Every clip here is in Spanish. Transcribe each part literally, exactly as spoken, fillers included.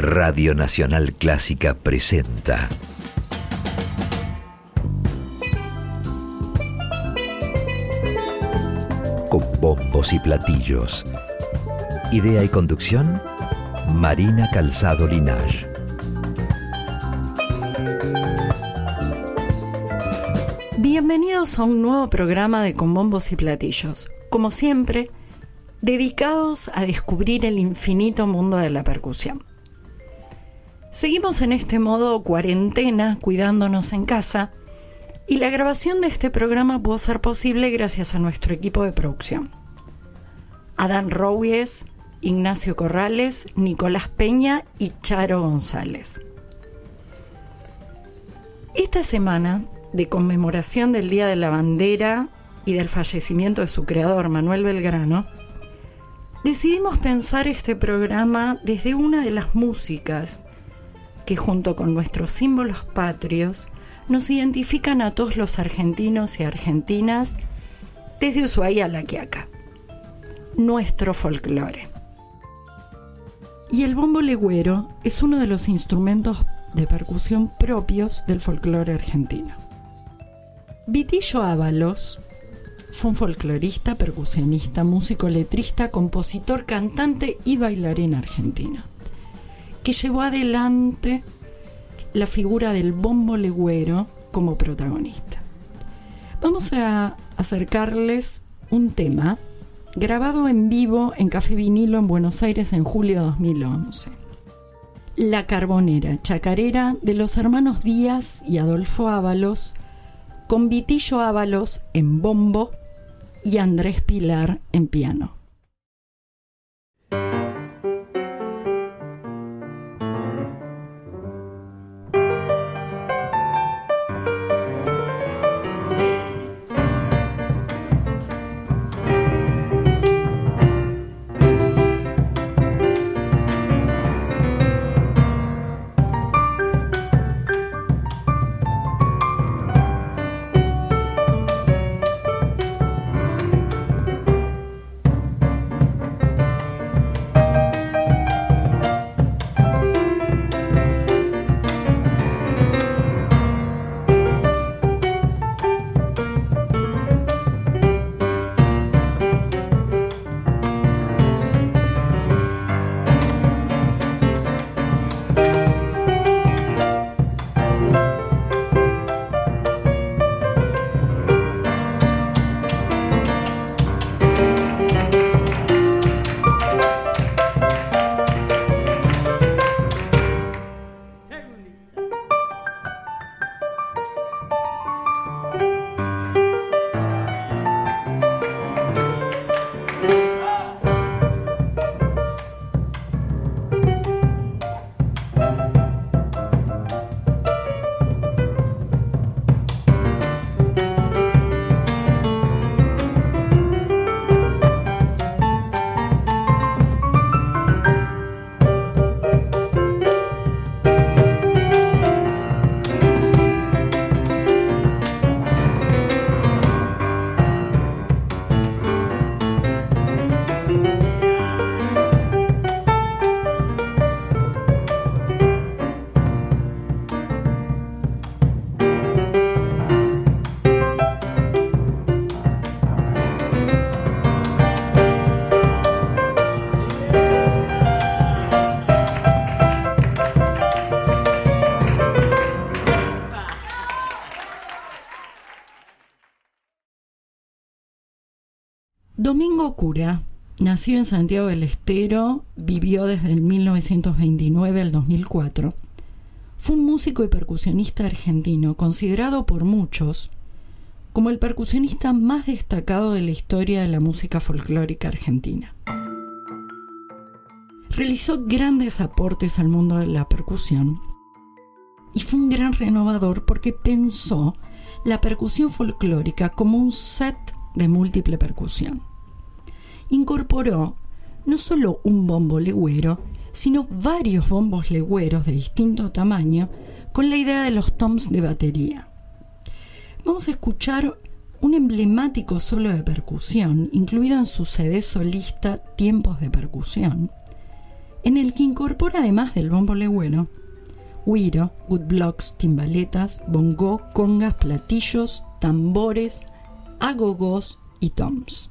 Radio Nacional Clásica presenta Con bombos y platillos. Idea y conducción, Marina Calzado Linaje. Bienvenidos a un nuevo programa de Con bombos y platillos. Como siempre, dedicados a descubrir el infinito mundo de la percusión. Seguimos en este modo cuarentena, cuidándonos en casa, y la grabación de este programa pudo ser posible gracias a nuestro equipo de producción. Adán Rouies, Ignacio Corrales, Nicolás Peña y Charo González. Esta semana, de conmemoración del Día de la Bandera y del fallecimiento de su creador, Manuel Belgrano, decidimos pensar este programa desde una de las músicas que, junto con nuestros símbolos patrios, nos identifican a todos los argentinos y argentinas desde Ushuaia a La Quiaca, nuestro folclore. Y el bombo legüero es uno de los instrumentos de percusión propios del folclore argentino. Vitillo Ábalos fue un folclorista, percusionista, músico, letrista, compositor, cantante y bailarín argentino, que llevó adelante la figura del bombo legüero como protagonista. Vamos a acercarles un tema grabado en vivo en Café Vinilo en Buenos Aires en julio de dos mil once. La Carbonera, chacarera de los hermanos Díaz y Adolfo Ábalos, con Vitillo Ábalos en bombo y Andrés Pilar en piano. Domingo Cura nació en Santiago del Estero, vivió desde el mil novecientos veintinueve al dos mil cuatro. Fue un músico y percusionista argentino, considerado por muchos como el percusionista más destacado de la historia de la música folclórica argentina. Realizó grandes aportes al mundo de la percusión y fue un gran renovador porque pensó la percusión folclórica como un set de múltiple percusión. Incorporó no solo un bombo legüero, sino varios bombos legüeros de distinto tamaño con la idea de los toms de batería. Vamos a escuchar un emblemático solo de percusión, incluido en su C D solista Tiempos de Percusión, en el que incorpora, además del bombo legüero, güiro, woodblocks, timbaletas, bongó, congas, platillos, tambores, agogós y toms.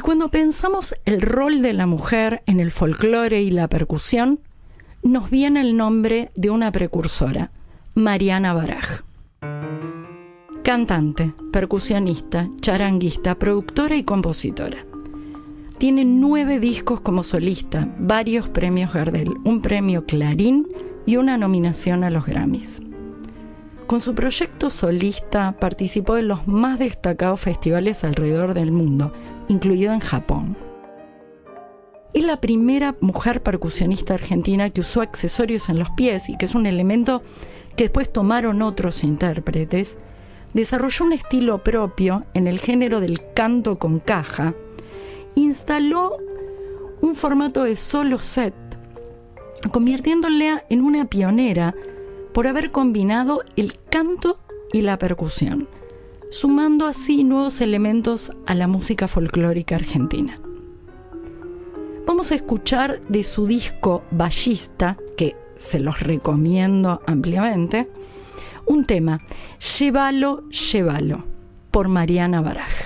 cuando pensamos el rol de la mujer en el folclore y la percusión, nos viene el nombre de una precursora, Mariana Baraj. Cantante, percusionista, charanguista, productora y compositora. Tiene nueve discos como solista, varios premios Gardel, un premio Clarín y una nominación a los Grammys. Con su proyecto solista participó en los más destacados festivales alrededor del mundo, incluido en Japón. Es la primera mujer percusionista argentina que usó accesorios en los pies y que es un elemento que después tomaron otros intérpretes. Desarrolló un estilo propio en el género del canto con caja. Instaló un formato de solo set, convirtiéndola en una pionera por haber combinado el canto y la percusión, sumando así nuevos elementos a la música folclórica argentina. Vamos a escuchar de su disco Ballista, que se los recomiendo ampliamente, un tema, Llévalo, llévalo, por Mariana Baraj.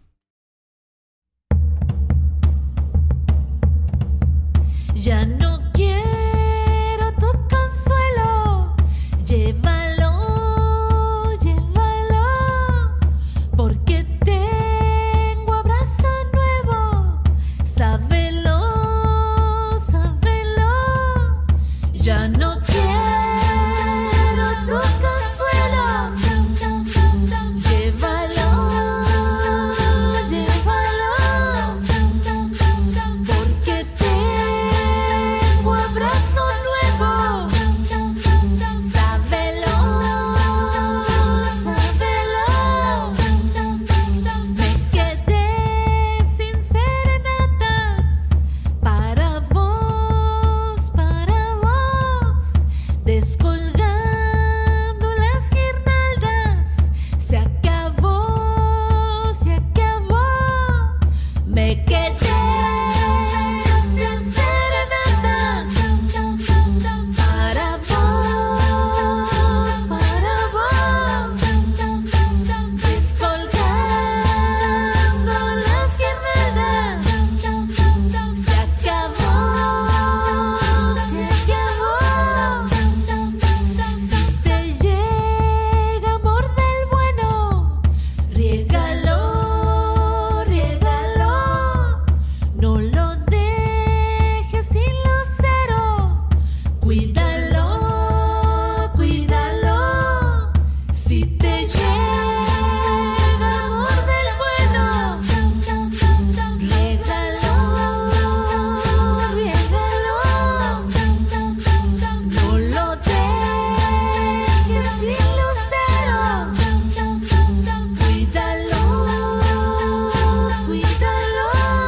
Ya no quiero tu consuelo, llévalo, llévalo, porque tengo abrazo nuevo, sábelo, sábelo. Ya no quiero tu consuelo, llévalo, llévalo, porque tengo abrazo nuevo, sábelo, sábelo. Me quedé sin serenatas para vos, para vos, descolgando las guirnaldas. Se acabó, se acabó. Me quedé sin serenatas para vos, para vos, descolgando las guirnaldas. Se acabó, se acabó. Si te llega amor del bueno, riégalo, riégalo. No lo dejes sin lucero. Cuídalo, cuídalo. Si te llega amor del bueno, riégalo, riégalo. No lo dejes sin lucero. Cuídalo, cuídalo.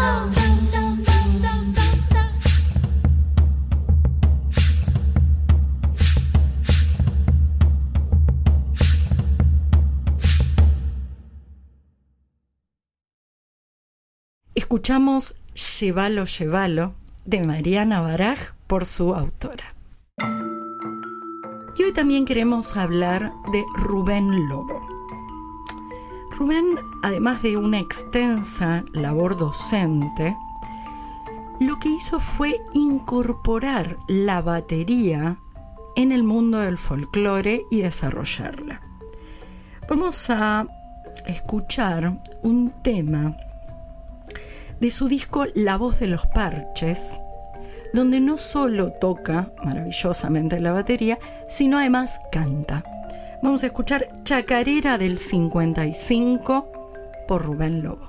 Escuchamos Llévalo, llévalo, de Mariana Baraj por su autora. Y hoy también queremos hablar de Rubén Lobo. Rubén, además de una extensa labor docente, lo que hizo fue incorporar la batería en el mundo del folclore y desarrollarla. Vamos a escuchar un tema de su disco La voz de los parches, donde no solo toca maravillosamente la batería, sino además canta. Vamos a escuchar Chacarera del cincuenta y cinco por Rubén Lobo.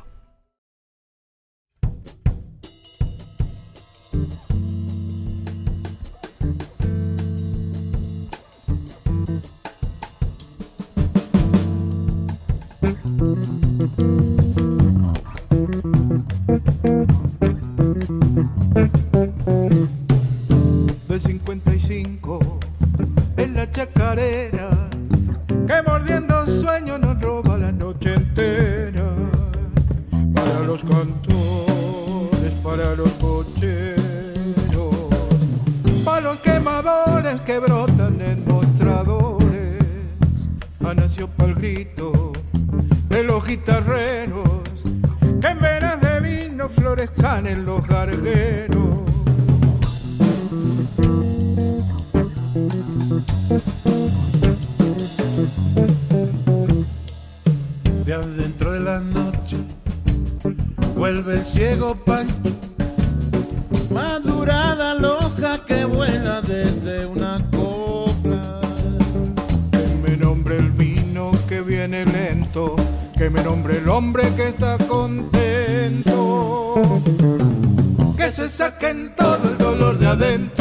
De cincuenta y cinco en la chacarera, que mordiendo sueños nos roba la noche entera. Para los cantores, para los bocheros, para los quemadores que brotan en mostradores, ha nacido pa'l grito de los guitarreros, que en venas de vino no florezcan en los gargueros. De adentro de la noche vuelve el ciego Pancho, madurada loja que vuela desde una copla. Que me nombre el vino que viene lento, que me nombre el hombre que está contento, que se saquen todo el dolor de adentro.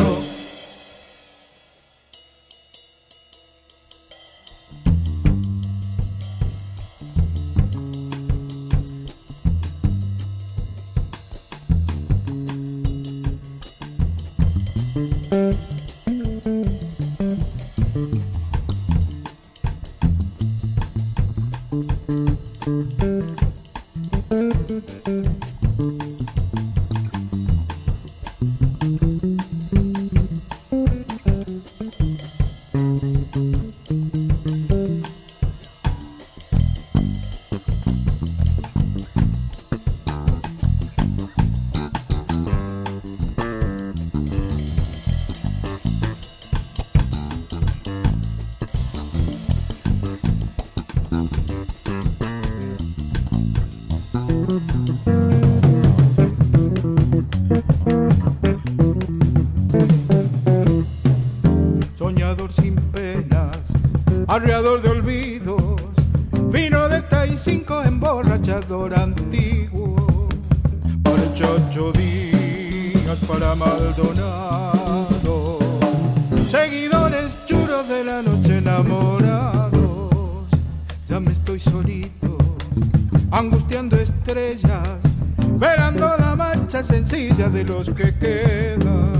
Soñador sin penas, arreador de olvidos, vino de Tai cinco, emborrachador antiguo. Para el Chacho Díaz, para Maldonado, seguidores churos de la noche enamorados. Ya me estoy solito, angustiando estrellas, velando la marcha sencilla de los que quedan.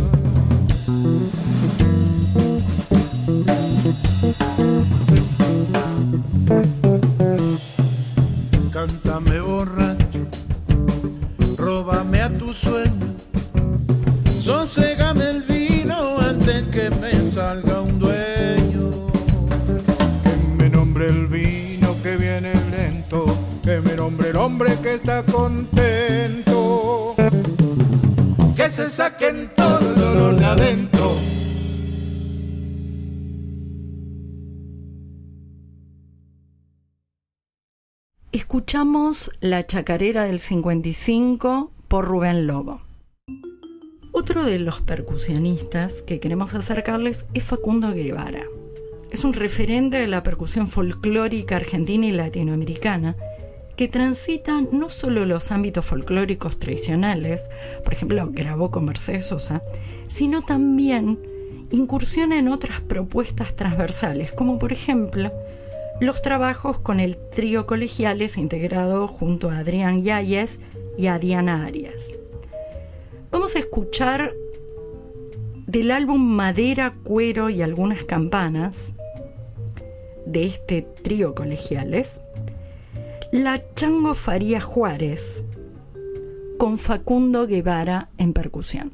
Cántame borracho, róbame a tu sueño, soségame el vino antes que me salga un dueño. Que me nombre el vino que viene lento, que me nombre el hombre que está contento, que se saquen todo el dolor de adentro. Escuchamos La Chacarera del cincuenta y cinco por Rubén Lobo. Otro de los percusionistas que queremos acercarles es Facundo Guevara. Es un referente de la percusión folclórica argentina y latinoamericana que transita no solo los ámbitos folclóricos tradicionales, por ejemplo, grabó con Mercedes Sosa, sino también incursiona en otras propuestas transversales, como por ejemplo los trabajos con el trío Colegiales integrado junto a Adrián Yáñez y a Diana Arias. Vamos a escuchar del álbum Madera, Cuero y Algunas Campanas de este trío Colegiales, La Chango Faría Juárez con Facundo Guevara en percusión.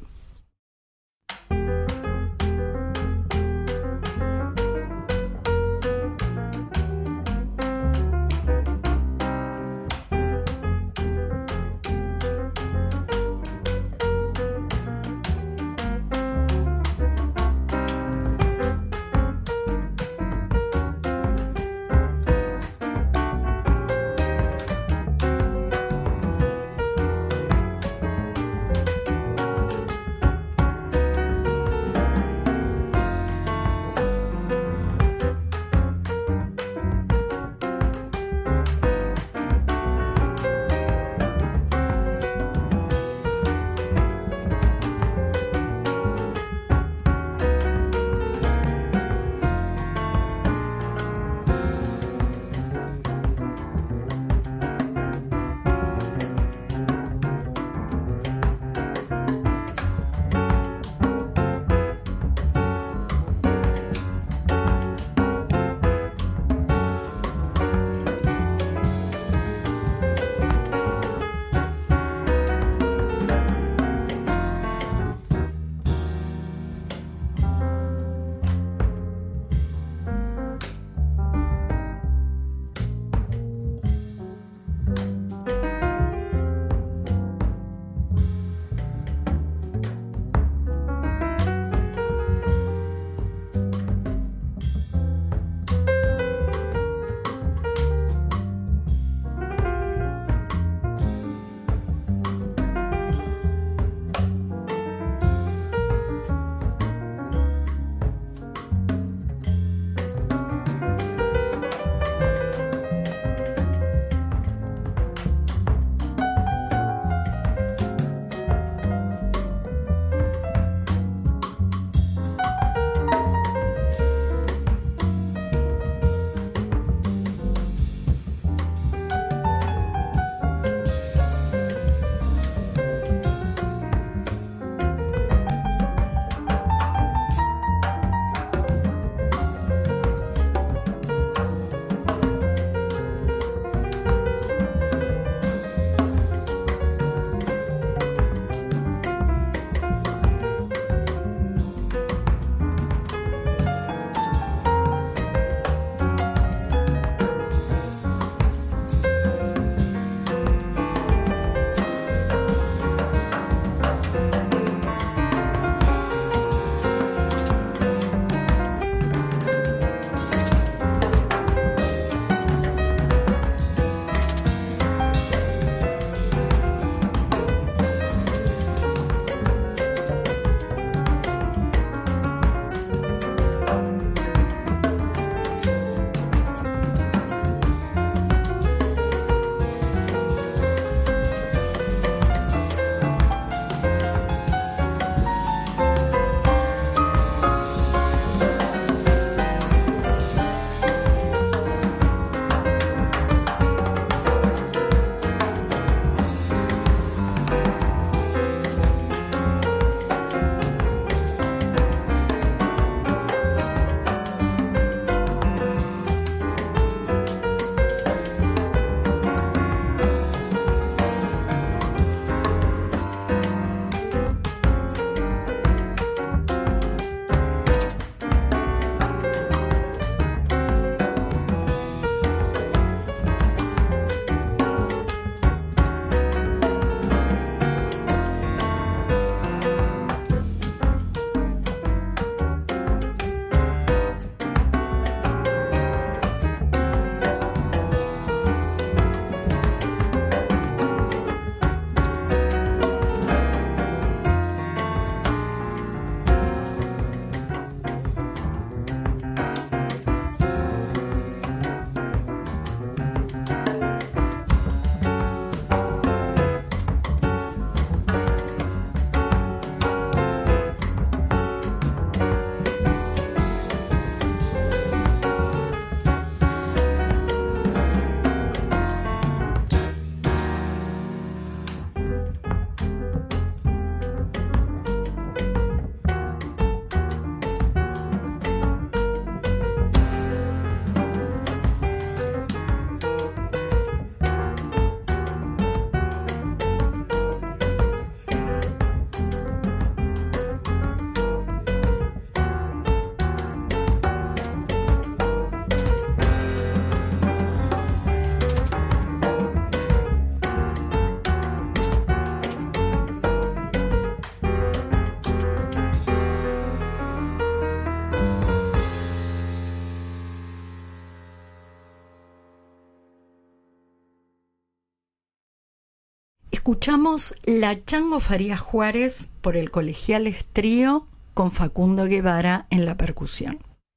Escuchamos La Chango Farías Juárez por el Colegiales Trío con Facundo Guevara en la percusión.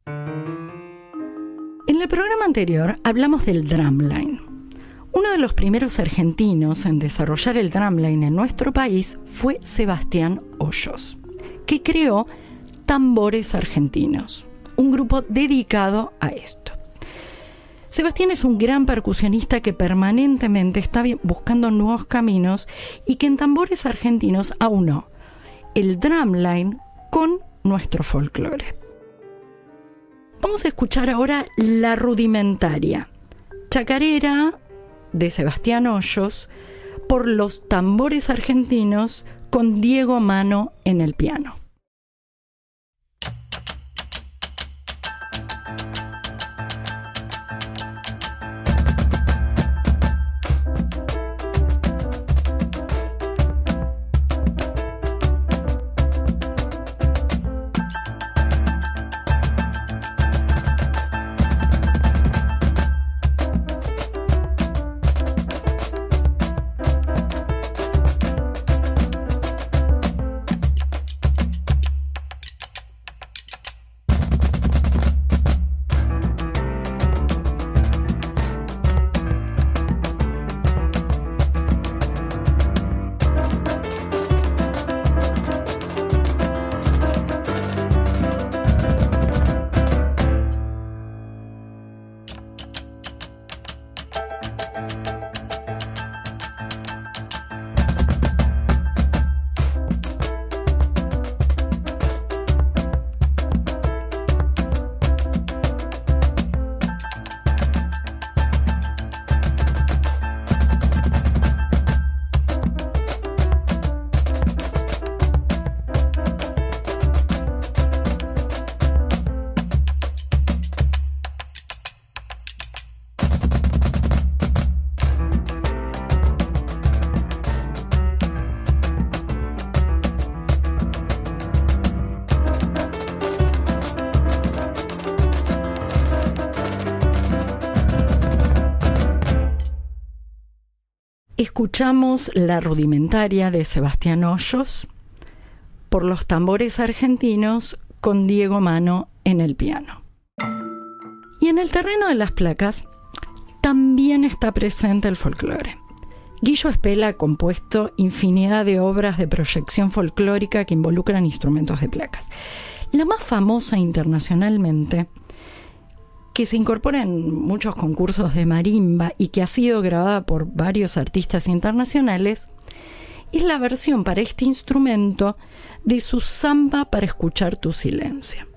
En el programa anterior hablamos del drumline. Uno de los primeros argentinos en desarrollar el drumline en nuestro país fue Sebastián Hoyos, que creó Tambores Argentinos, un grupo dedicado a esto. Sebastián es un gran percusionista que permanentemente está buscando nuevos caminos y que en Tambores Argentinos aunó el drumline con nuestro folclore. Vamos a escuchar ahora La Rudimentaria, chacarera de Sebastián Hoyos por los Tambores Argentinos con Diego Mano en el piano. Escuchamos La Rudimentaria de Sebastián Hoyos por los Tambores Argentinos con Diego Mano en el piano. Y en el terreno de las placas también está presente el folclore. Guillo Espela ha compuesto infinidad de obras de proyección folclórica que involucran instrumentos de placas. La más famosa internacionalmente, que se incorpora en muchos concursos de marimba y que ha sido grabada por varios artistas internacionales, es la versión para este instrumento de su Samba para escuchar tu silencio.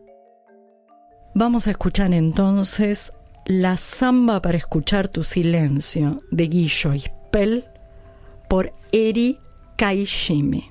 Vamos a escuchar entonces la Samba para escuchar tu silencio de Guillo Ispel por Eri Kaishimi.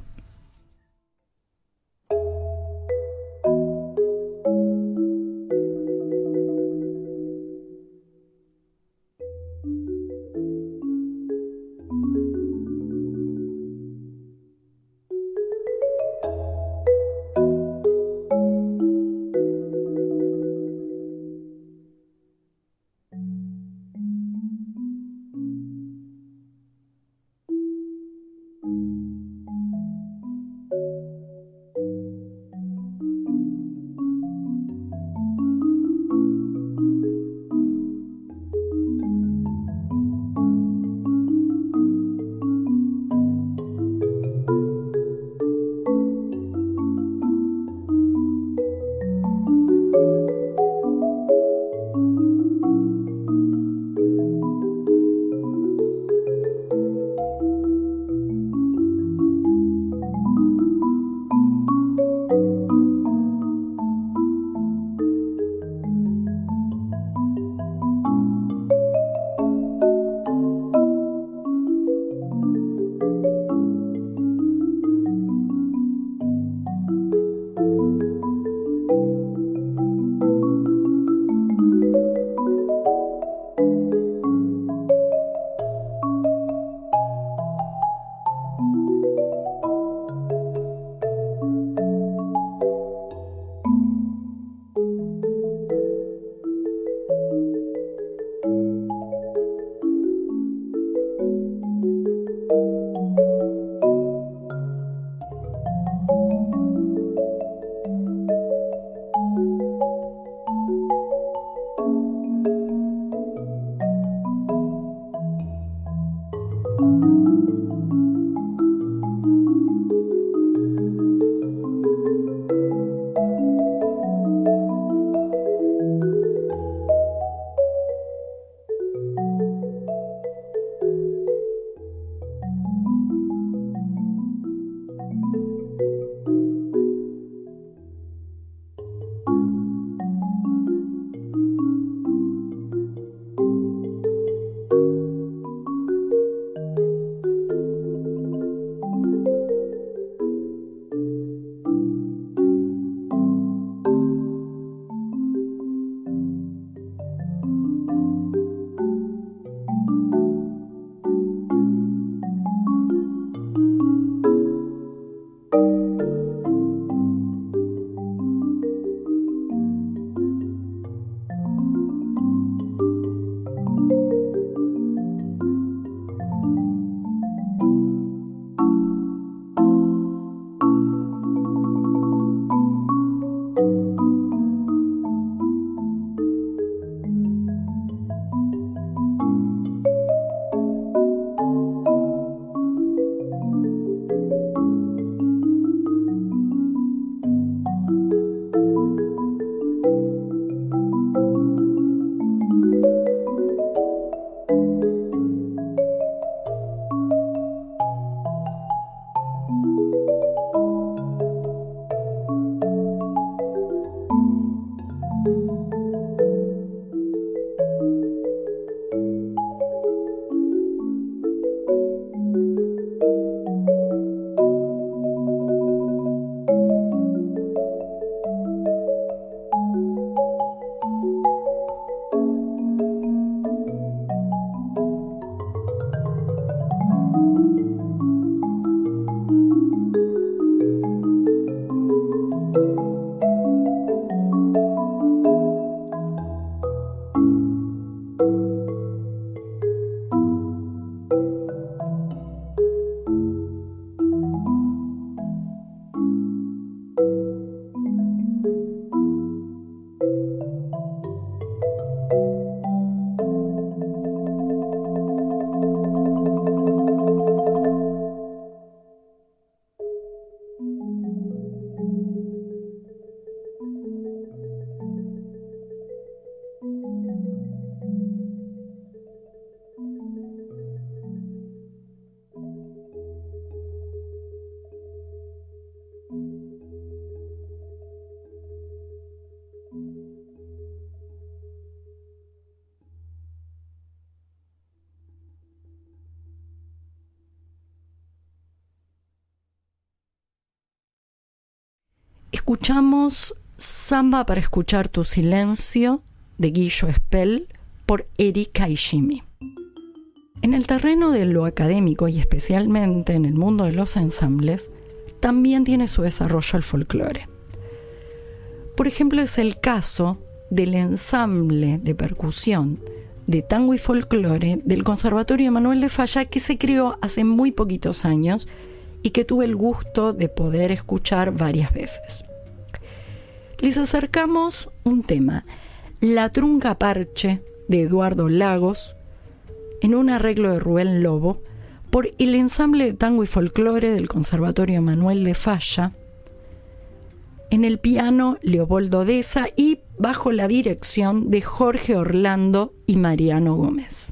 escuchamos Samba para escuchar tu silencio de Guillo Espel por Erika Ishimi. En el terreno de lo académico y especialmente en el mundo de los ensambles, también tiene su desarrollo el folclore. Por ejemplo, es el caso del ensamble de percusión de tango y folclore del Conservatorio Manuel de Falla, que se creó hace muy poquitos años y que tuve el gusto de poder escuchar varias veces. Les acercamos un tema, La Trunca Parche, de Eduardo Lagos, en un arreglo de Rubén Lobo, por el ensamble de tango y folclore del Conservatorio Manuel de Falla, en el piano Leopoldo Deza y bajo la dirección de Jorge Orlando y Mariano Gómez.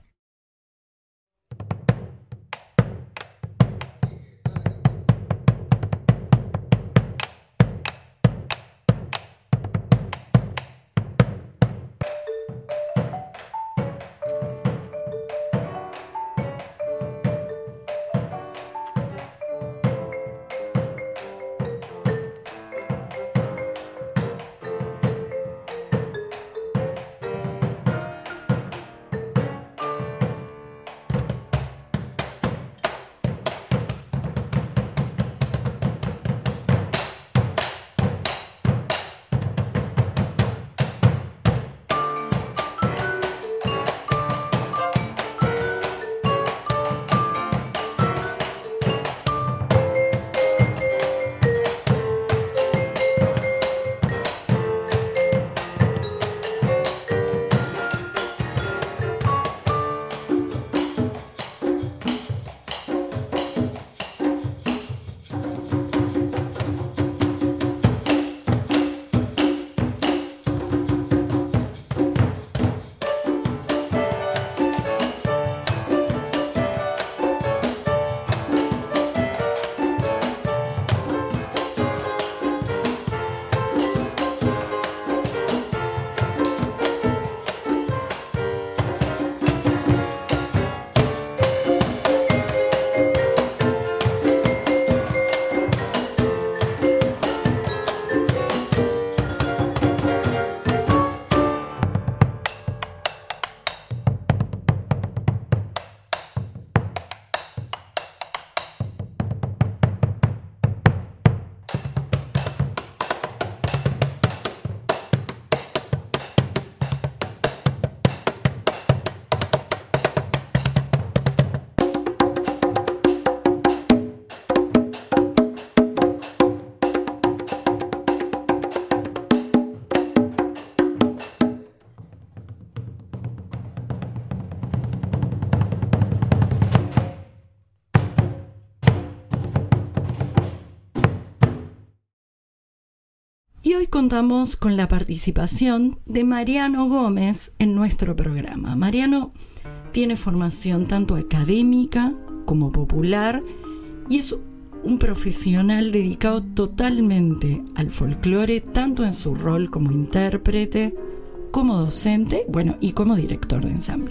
Y hoy contamos con la participación de Mariano Gómez en nuestro programa. Mariano tiene formación tanto académica como popular y es un profesional dedicado totalmente al folclore, tanto en su rol como intérprete, como docente, bueno, y como director de ensamble.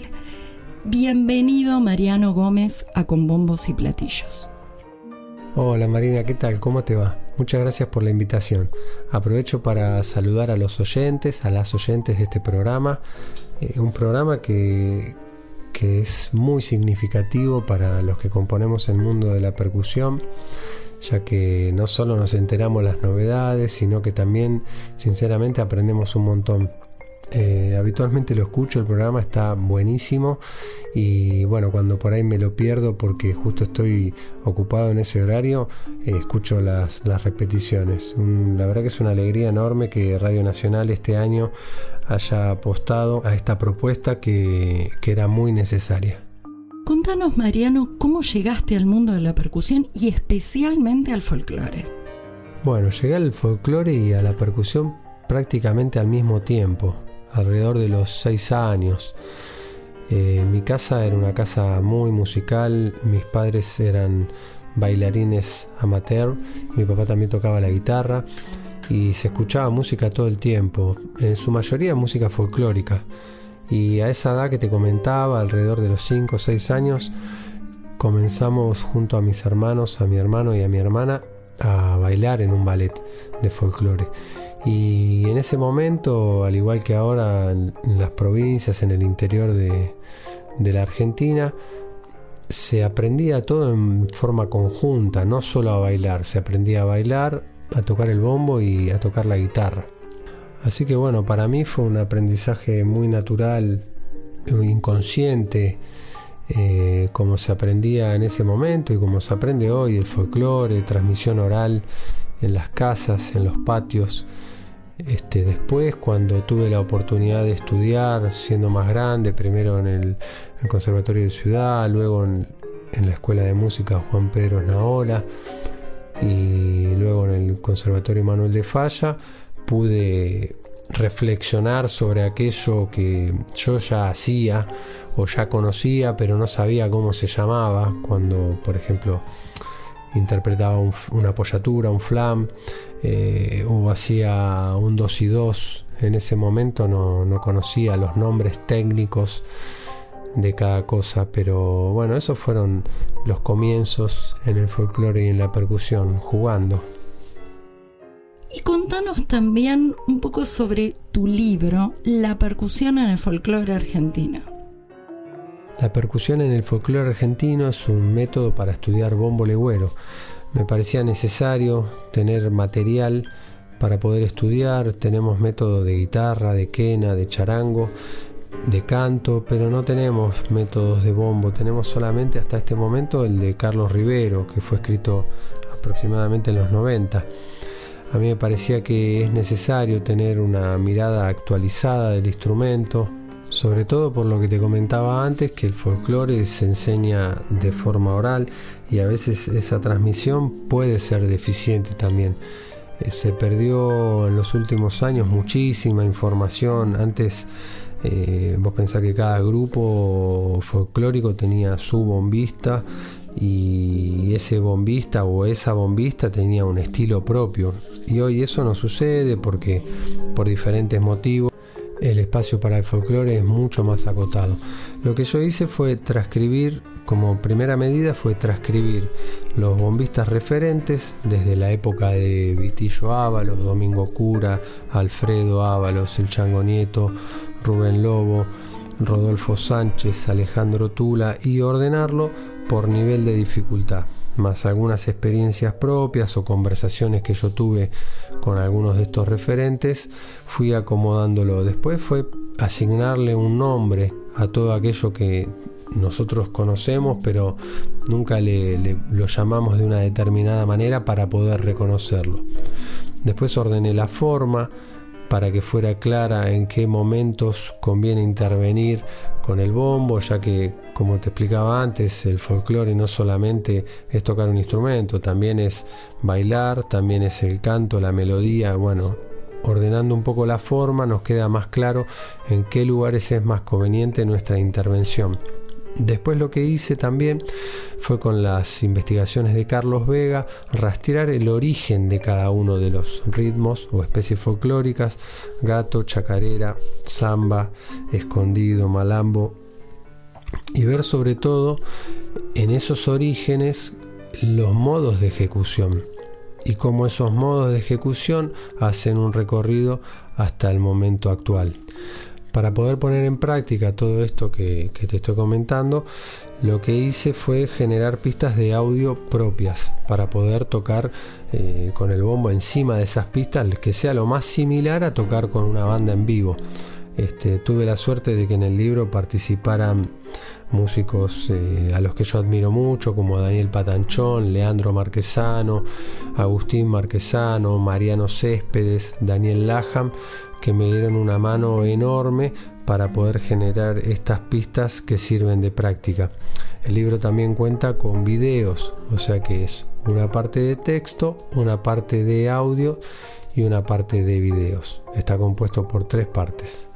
Bienvenido, Mariano Gómez, a Con Bombos y Platillos. Hola Marina, ¿qué tal? ¿Cómo te va? Muchas gracias por la invitación. Aprovecho para saludar a los oyentes, a las oyentes de este programa, eh, un programa que, que es muy significativo para los que componemos el mundo de la percusión, ya que no solo nos enteramos las novedades, sino que también, sinceramente, aprendemos un montón. Eh, habitualmente lo escucho, el programa está buenísimo y bueno, cuando por ahí me lo pierdo porque justo estoy ocupado en ese horario, eh, escucho las, las repeticiones. Un, la verdad que es una alegría enorme que Radio Nacional este año haya apostado a esta propuesta que, que era muy necesaria. Contanos, Mariano, ¿cómo llegaste al mundo de la percusión y especialmente al folclore? Bueno, llegué al folclore y a la percusión prácticamente al mismo tiempo, alrededor de los seis años. Eh, mi casa era una casa muy musical, mis padres eran bailarines amateur, mi papá también tocaba la guitarra y se escuchaba música todo el tiempo, en su mayoría música folclórica. Y a esa edad que te comentaba, alrededor de los cinco o seis años, comenzamos junto a mis hermanos, a mi hermano y a mi hermana, a bailar en un ballet de folclore. Y en ese momento, al igual que ahora en las provincias, en el interior de, de la Argentina, se aprendía todo en forma conjunta, no solo a bailar, se aprendía a bailar, a tocar el bombo y a tocar la guitarra. Así que bueno, para mí fue un aprendizaje muy natural, inconsciente, eh, como se aprendía en ese momento y como se aprende hoy, el folclore, transmisión oral en las casas, en los patios. Este, después, cuando tuve la oportunidad de estudiar, siendo más grande, primero en el, en el Conservatorio de Ciudad, luego en, en la Escuela de Música Juan Pedro Esnaola y luego en el Conservatorio Manuel de Falla, pude reflexionar sobre aquello que yo ya hacía o ya conocía, pero no sabía cómo se llamaba, cuando, por ejemplo, interpretaba un, una apoyatura, un flam, eh, o hacía un dos y dos. En ese momento no, no conocía los nombres técnicos de cada cosa, pero bueno, esos fueron los comienzos en el folclore y en la percusión, jugando. Y contanos también un poco sobre tu libro, La percusión en el folclore argentino. La percusión en el folclore argentino es un método para estudiar bombo legüero. Me parecía necesario tener material para poder estudiar. Tenemos método de guitarra, de quena, de charango, de canto, pero no tenemos métodos de bombo. Tenemos solamente hasta este momento el de Carlos Rivero, que fue escrito aproximadamente en los noventa. A mí me parecía que es necesario tener una mirada actualizada del instrumento, sobre todo por lo que te comentaba antes, que el folclore se enseña de forma oral y a veces esa transmisión puede ser deficiente también. Eh, se perdió en los últimos años muchísima información. Antes eh, vos pensás que cada grupo folclórico tenía su bombista y ese bombista o esa bombista tenía un estilo propio, y hoy eso no sucede porque por diferentes motivos el espacio para el folclore es mucho más acotado. Lo que yo hice fue transcribir, como primera medida fue transcribir los bombistas referentes desde la época de Vitillo Ábalos, Domingo Cura, Alfredo Ábalos, el Chango Nieto, Rubén Lobo, Rodolfo Sánchez, Alejandro Tula, y ordenarlo por nivel de dificultad, más algunas experiencias propias o conversaciones que yo tuve con algunos de estos referentes, fui acomodándolo. Después fue asignarle un nombre a todo aquello que nosotros conocemos, pero nunca le, le, lo llamamos de una determinada manera para poder reconocerlo. Después ordené la forma para que fuera clara en qué momentos conviene intervenir con el bombo, ya que, como te explicaba antes, el folclore no solamente es tocar un instrumento, también es bailar, también es el canto, la melodía. Bueno, ordenando un poco la forma nos queda más claro en qué lugares es más conveniente nuestra intervención. Después lo que hice también fue, con las investigaciones de Carlos Vega, rastrear el origen de cada uno de los ritmos o especies folclóricas: gato, chacarera, samba, escondido, malambo, y ver sobre todo en esos orígenes los modos de ejecución y cómo esos modos de ejecución hacen un recorrido hasta el momento actual. Para poder poner en práctica todo esto que, que te estoy comentando, lo que hice fue generar pistas de audio propias para poder tocar eh, con el bombo encima de esas pistas, que sea lo más similar a tocar con una banda en vivo. Este, tuve la suerte de que en el libro participaran músicos eh, a los que yo admiro mucho, como Daniel Patanchón, Leandro Marquesano, Agustín Marquesano, Mariano Céspedes, Daniel Laham, que me dieron una mano enorme para poder generar estas pistas que sirven de práctica. El libro también cuenta con videos, o sea que es una parte de texto, una parte de audio y una parte de videos. Está compuesto por tres partes.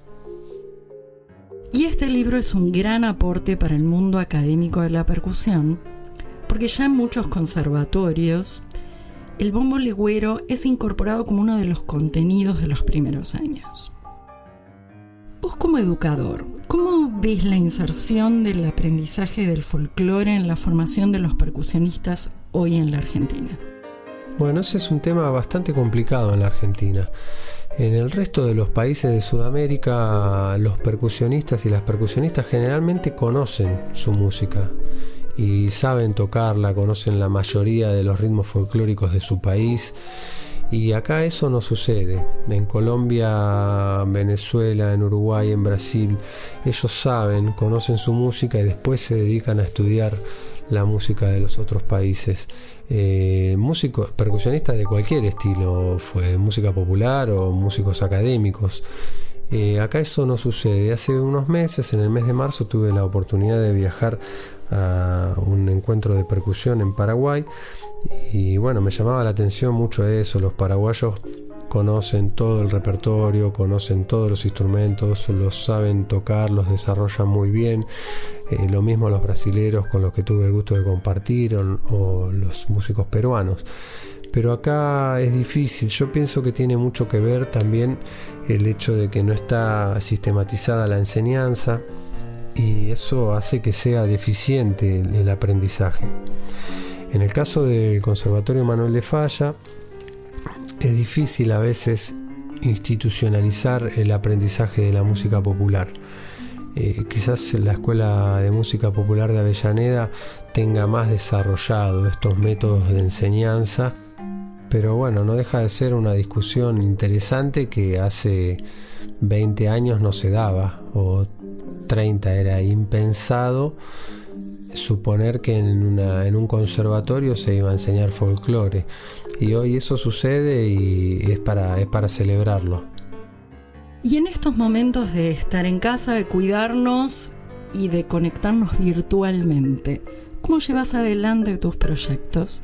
Y este libro es un gran aporte para el mundo académico de la percusión, porque ya en muchos conservatorios el bombo legüero es incorporado como uno de los contenidos de los primeros años. Vos, como educador, ¿cómo ves la inserción del aprendizaje del folclore en la formación de los percusionistas hoy en la Argentina? Bueno, ese es un tema bastante complicado en la Argentina. En el resto de los países de Sudamérica, los percusionistas y las percusionistas generalmente conocen su música y saben tocarla, conocen la mayoría de los ritmos folclóricos de su país. Y acá eso no sucede. En Colombia, Venezuela, en Uruguay, en Brasil, ellos saben, conocen su música y después se dedican a estudiar la música de los otros países. Eh, músicos, percusionistas de cualquier estilo, fue música popular o músicos académicos. Eh, acá eso no sucede. Hace unos meses, en el mes de marzo, tuve la oportunidad de viajar a un encuentro de percusión en Paraguay y bueno, me llamaba la atención mucho eso. Los paraguayos conocen todo el repertorio, conocen todos los instrumentos, los saben tocar, los desarrollan muy bien. Eh, lo mismo los brasileros con los que tuve el gusto de compartir, o, o los músicos peruanos. Pero acá es difícil. Yo pienso que tiene mucho que ver también el hecho de que no está sistematizada la enseñanza y eso hace que sea deficiente el, el aprendizaje. En el caso del Conservatorio Manuel de Falla, es difícil a veces institucionalizar el aprendizaje de la música popular. Eh, quizás la Escuela de Música Popular de Avellaneda tenga más desarrollado estos métodos de enseñanza, pero bueno, no deja de ser una discusión interesante que hace veinte años no se daba, o treinta, era impensado suponer que en, una, en un conservatorio se iba a enseñar folclore, y hoy eso sucede y es para, es para celebrarlo. Y en estos momentos de estar en casa, de cuidarnos y de conectarnos virtualmente, ¿cómo llevas adelante tus proyectos?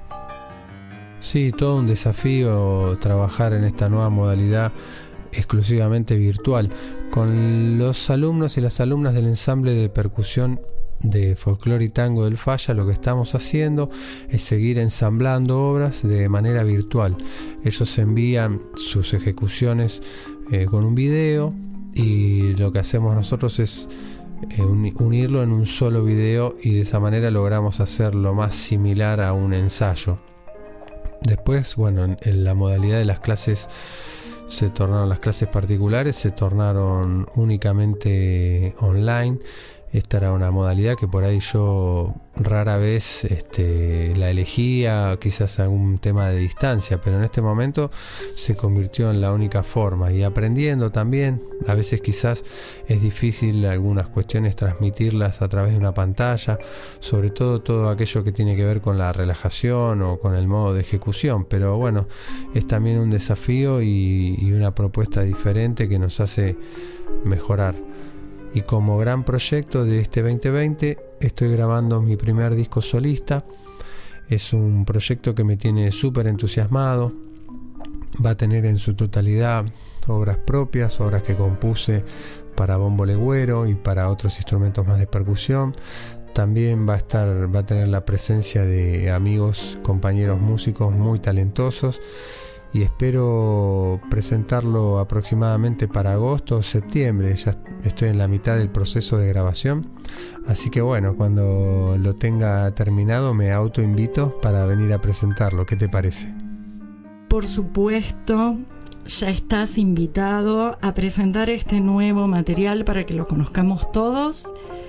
Sí, todo un desafío trabajar en esta nueva modalidad exclusivamente virtual. Con los alumnos y las alumnas del ensamble de percusión de folclore y tango del Falla, lo que estamos haciendo es seguir ensamblando obras de manera virtual. Ellos envían sus ejecuciones eh, con un video y lo que hacemos nosotros es eh, unirlo en un solo video y de esa manera logramos hacerlo más similar a un ensayo. Después, bueno, en, en la modalidad de las clases se tornaron las clases particulares, se tornaron únicamente online. Esta era una modalidad que por ahí yo rara vez este, la elegía, quizás algún tema de distancia, pero en este momento se convirtió en la única forma. Y aprendiendo también, a veces quizás es difícil algunas cuestiones transmitirlas a través de una pantalla, sobre todo todo aquello que tiene que ver con la relajación o con el modo de ejecución, pero bueno, es también un desafío y, y una propuesta diferente que nos hace mejorar. Y como gran proyecto de este veinte veinte estoy grabando mi primer disco solista. Es un proyecto que me tiene súper entusiasmado. Va a tener en su totalidad obras propias, obras que compuse para bombo legüero y para otros instrumentos más de percusión. También va a estar, va a tener la presencia de amigos, compañeros músicos muy talentosos. Y espero presentarlo aproximadamente para agosto o septiembre. Ya estoy en la mitad del proceso de grabación, así que bueno, cuando lo tenga terminado me autoinvito para venir a presentarlo. ¿Qué te parece? Por supuesto, ya estás invitado a presentar este nuevo material para que lo conozcamos todos,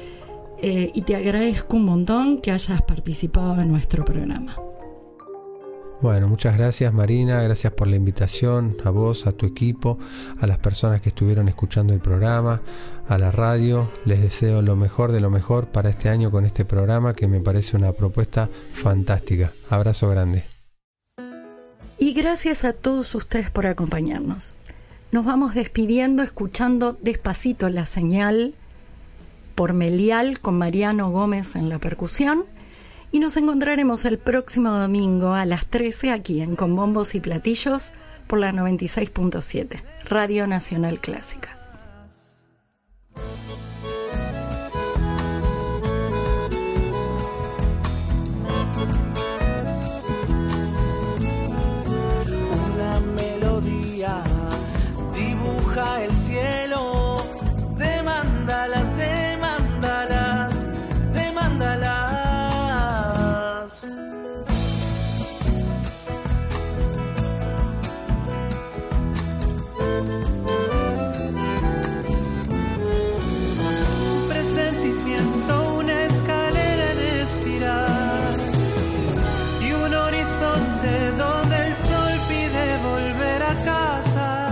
eh, y te agradezco un montón que hayas participado en nuestro programa. Bueno, muchas gracias Marina, gracias por la invitación, a vos, a tu equipo, a las personas que estuvieron escuchando el programa, a la radio. Les deseo lo mejor de lo mejor para este año con este programa que me parece una propuesta fantástica. Abrazo grande. Y gracias a todos ustedes por acompañarnos. Nos vamos despidiendo escuchando Despacito la Señal por Melial con Mariano Gómez en la percusión. Y nos encontraremos el próximo domingo a las trece aquí en Con Bombos y Platillos por la noventa y seis punto siete, Radio Nacional Clásica. Una melodía dibuja el cielo de mandalas, de mandalas, de mandalas. de donde el sol pide volver a casa.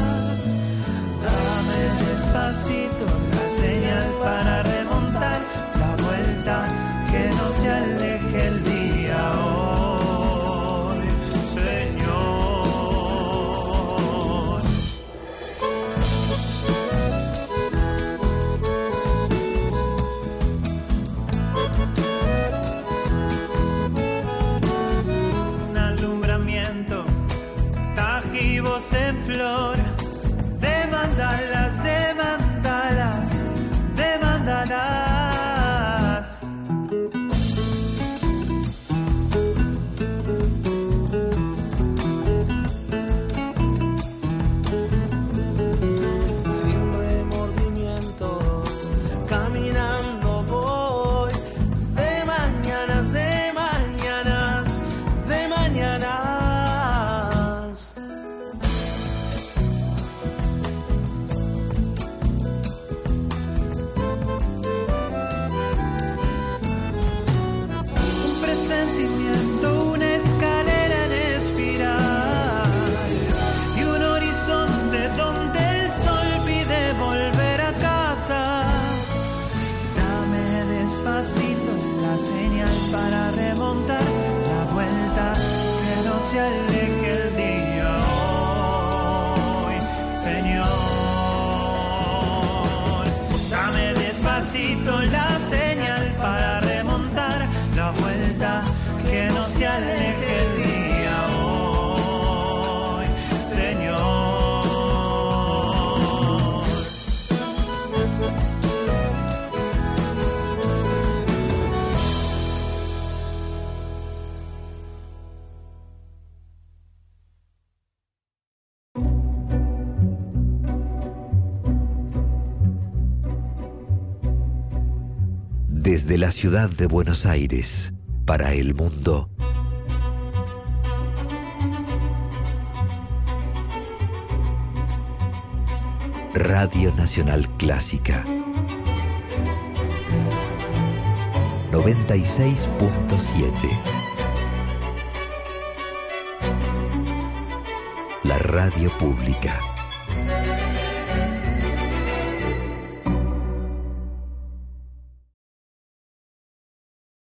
Dame despacito la señal para remontar la vuelta, que no se aleje el día hoy, Señor. Un alumbramiento, tajivos en flor, de mandalas, de mandalas, de mandalas. Sin remordimientos, caminando voy, de mañanas, de mañanas, de mañanas. Un presentimiento, una escalera en espiral y un horizonte donde el sol pide volver a casa. Dame despacito la señal para remontar la vuelta, que no se aleje el día hoy, Señor. Dame despacito la señal para remontar la vuelta, que no se aleje el día hoy, Señor. Desde la ciudad de Buenos Aires, para el mundo, Radio Nacional Clásica noventa y seis punto siete. La radio pública.